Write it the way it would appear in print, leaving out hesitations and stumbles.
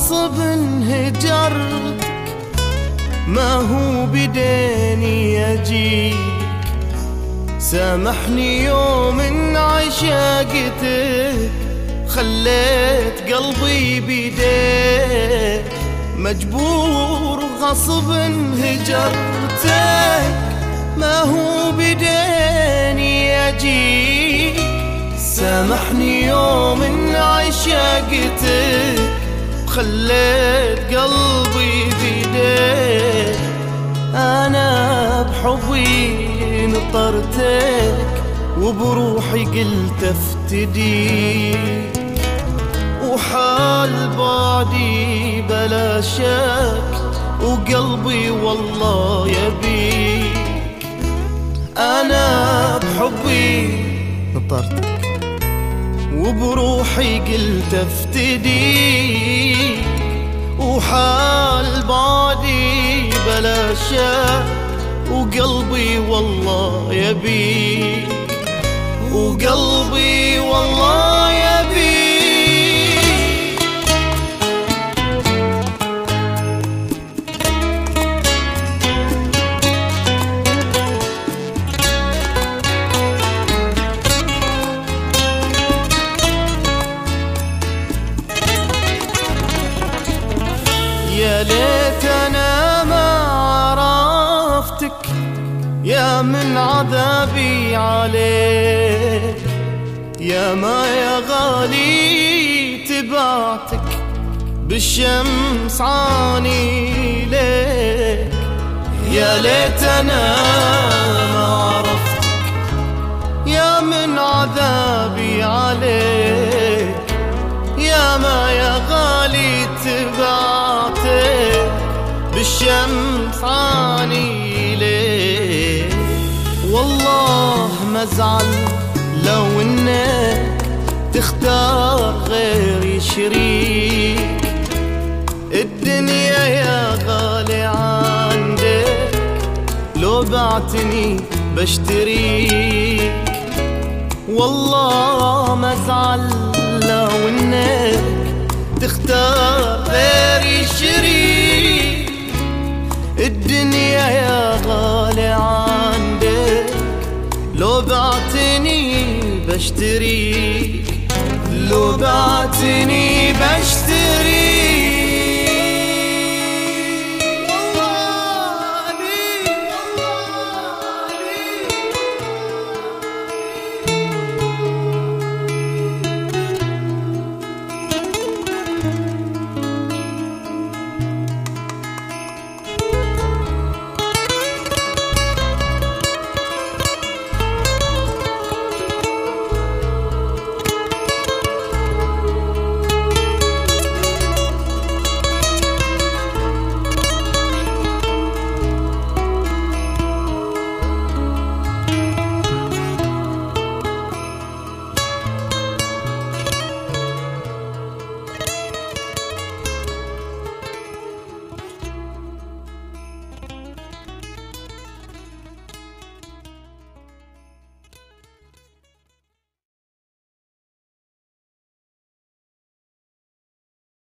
غصب انهجرتك، ما هو بديني أجيك. سامحني يوم ان عشاقتك، خليت قلبي بيديك. مجبور غصب انهجرتك، ما هو بديني أجيك. سامحني يوم ان عشاقتك، خليت قلبي بيديك. أنا بحبي نطرتك، وبروحي قلت افتديك. وحال بعدي بلا شك، وقلبي والله يبيك. أنا بحبي نطرتك، وبروحي قلت افتديك. وحال بعدي بلا شك، وقلبي والله يبيك. وقلبي والله يبيك. يا ليت أنا ما عرفتك، يا من عذابي عليك. يا ما يا غالي تبعتك، بالشمس عاني ليك. يا ليت أنا ما عرفتك، يا من عذابي عليك. يا ما يا غالي تبعتك، بالشمس عاني ليك. والله ما ازعل لو انك تختار غيري شريك. الدنيا يا غالي عندك، لو بعتني بشتريك. والله ما ازعل لو انك تختار غيري شريك. الدنيا يا غالي عندك، لو بعتني بشتريك. لو بعتني بشتريك.